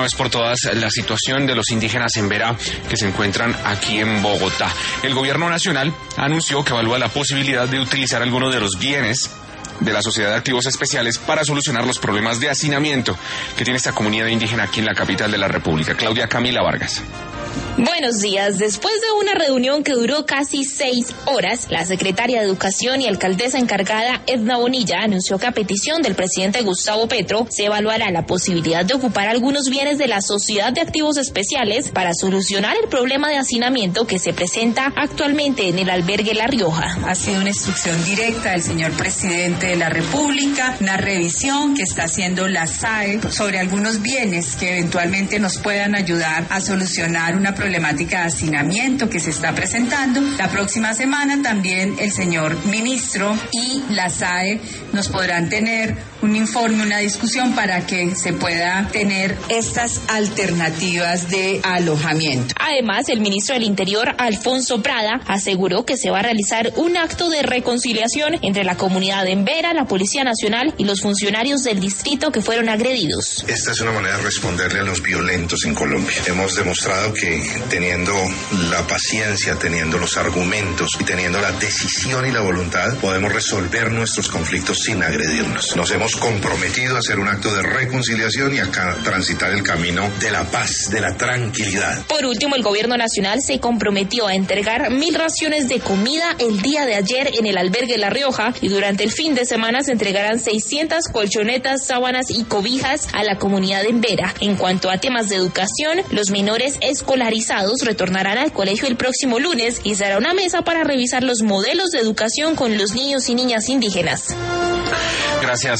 vez por todas la situación de los indígenas en Vera que se encuentran aquí en Bogotá. El gobierno nacional anunció que evalúa la posibilidad de utilizar algunos de los bienes de la Sociedad de Activos Especiales para solucionar los problemas de hacinamiento que tiene esta comunidad indígena aquí en la capital de la República. Claudia Camila Vargas. Buenos días. Después de una reunión que duró casi 6 horas, la secretaria de Educación y alcaldesa encargada, Edna Bonilla, anunció que a petición del presidente Gustavo Petro se evaluará la posibilidad de ocupar algunos bienes de la Sociedad de Activos Especiales para solucionar el problema de hacinamiento que se presenta actualmente en el albergue La Rioja. Ha sido una instrucción directa del señor presidente de la República, una revisión que está haciendo la SAE sobre algunos bienes que eventualmente nos puedan ayudar a solucionar una problemática de hacinamiento que se está presentando. La próxima semana también el señor ministro y la SAE nos podrán tener un informe, una discusión para que se pueda tener estas alternativas de alojamiento. Además, el ministro del Interior, Alfonso Prada, aseguró que se va a realizar un acto de reconciliación entre la comunidad en Vera, la Policía Nacional y los funcionarios del distrito que fueron agredidos. Esta es una manera de responderle a los violentos en Colombia. Hemos demostrado que teniendo la paciencia, teniendo los argumentos y teniendo la decisión y la voluntad, podemos resolver nuestros conflictos sin agredirnos. Nos hemos comprometido a hacer un acto de reconciliación y a transitar el camino de la paz, de la tranquilidad. Por último, el gobierno nacional se comprometió a entregar 1.000 raciones de comida el día de ayer en el albergue La Rioja y durante el fin de semana se entregarán 600 colchonetas, sábanas y cobijas a la comunidad en Vera. En cuanto a temas de educación, los menores escolarizados retornarán al colegio el próximo lunes y se hará una mesa para revisar los modelos de educación con los niños y niñas indígenas. Gracias.